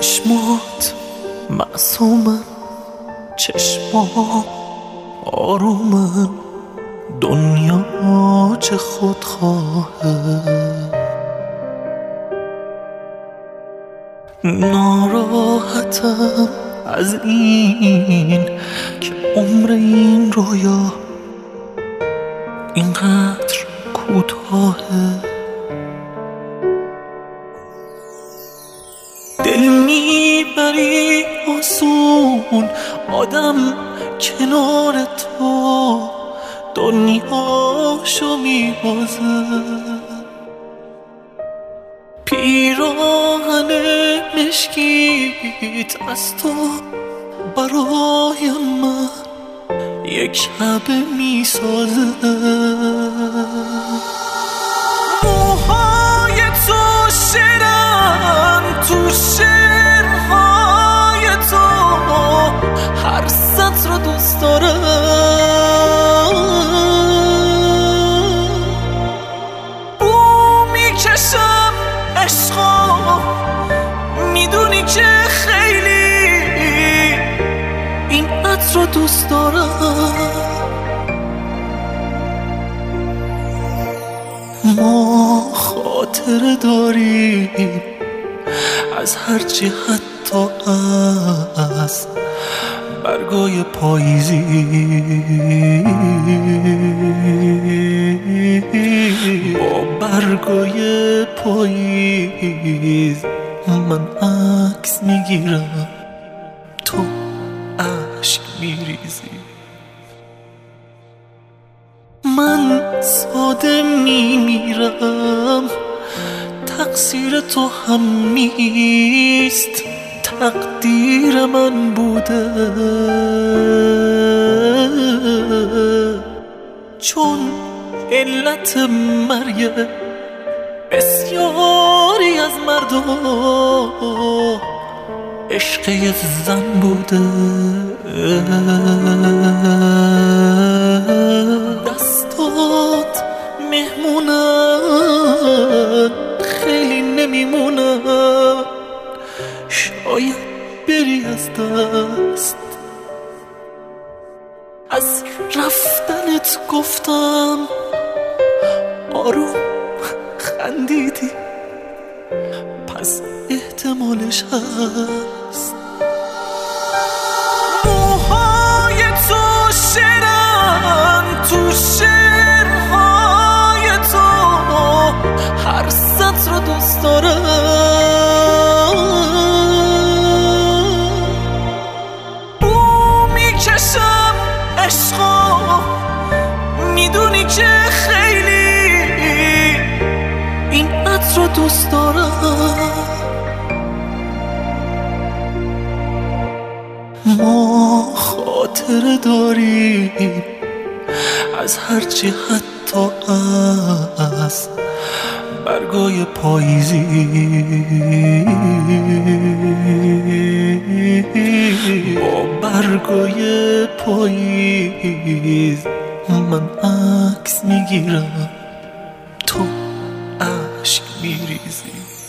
چشمات معصومن، چشمات آرومن، دنیا چه خودخواهه. ناراحتم از این که عمر این رویا اینقدر کوتاهه. دل میبری آسون آدم کنار تو، دنیاشو میبازه. پیراهن مشکیت از تو برای من یک شب میسازه. موهای تو شعرن تو شعرهای تو، هر سطر رو دوست دارم. بو میکشم عشقا، میدونی که خیلی این عطر رو دوست دارم. ما خاطره داریم از هرچی، حتی از برگای پاییزی. با برگای پاییز من عکس میگیرم، تو اشک میریزی. من ساده میمیرم، تقصیر تو هم نیست، تقدیر من بوده. چون علت مرگ بسیاری از مردم عشق یه زن بوده. دستات مهمونن، خیلی نمیمونن، شاید بری از دست. از رفتنت گفتم آروم خندیدی، پس احتمالش هست. موهای تو شعرن تو شعرهای تو، هر سطر رو دوست دارم. بو میکشم عشقا، میدونی که خیلی این عطر رو دوست دارم. ما خاطره داریم از هرچی، حتی از برگای پاییزی. با برگای پاییز من عکس میگیرم، تو اشک میریزی.